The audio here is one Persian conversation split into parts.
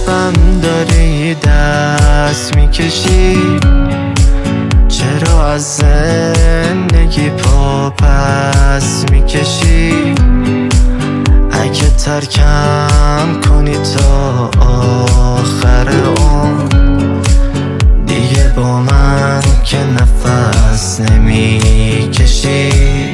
چشمم داری دست میکشی، چرا از زندگی پا پس میکشی؟ اگه ترکم کنی تا آخر عمر، دیگه با من که نفس نمیکشی.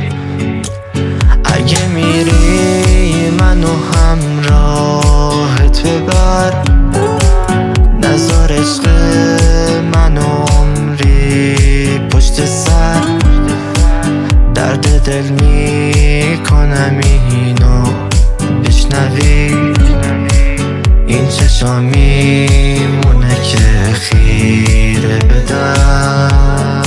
اگه میری منو همراهت ببر، نذار عشق منو عمری پشت سر. درد دل میکنم اینو بشنوی، این چشام میمونه که خیره بدم.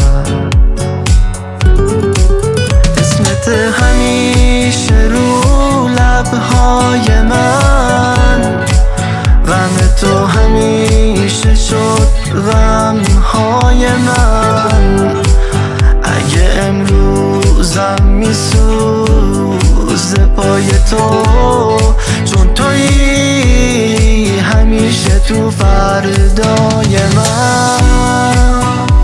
اسمت همیشه رو لبهای من، غم تو همیشه شد غمهای من. اگه امروزم میسوزه پای تو، چون تویی همیشه تو فردای من.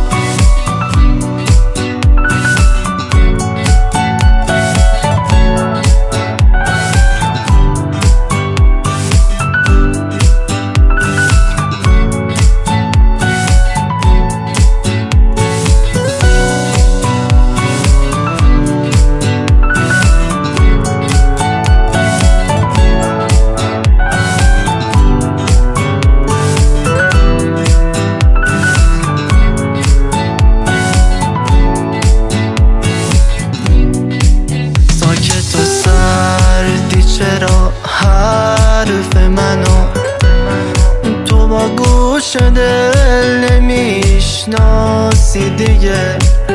چرا حرف منو تو با گوش دل نمیشناسی دیگه؟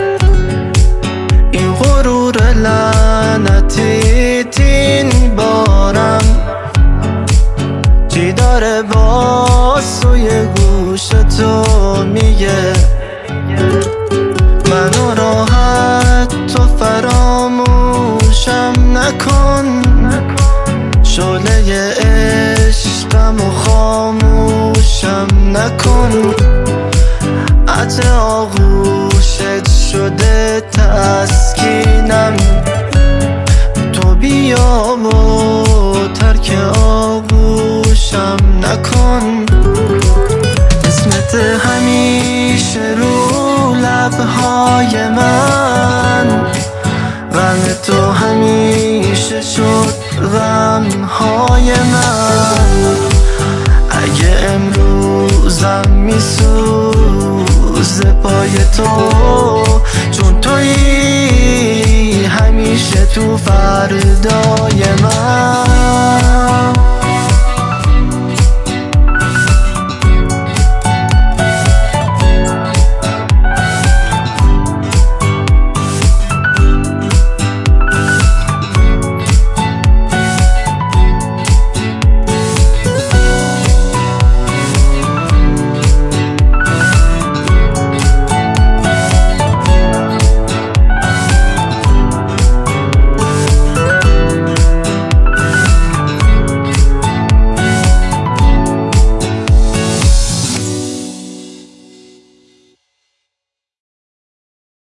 این غرور لعنتی تین بارم چی داره با سوی گوش تو میگه؟ منو راحت تو فراموشم نکن، شعله عشقم و خاموشم نکن. عطر آغوشت شده تسکینم، تو بیا و ترک آغوشم نکن. اسمت همیشه رو لبهای من، غم تو همیشه شد غمهای من. اگه امروزم میسوزه پای تو، چون تویی همیشه تو فردای من.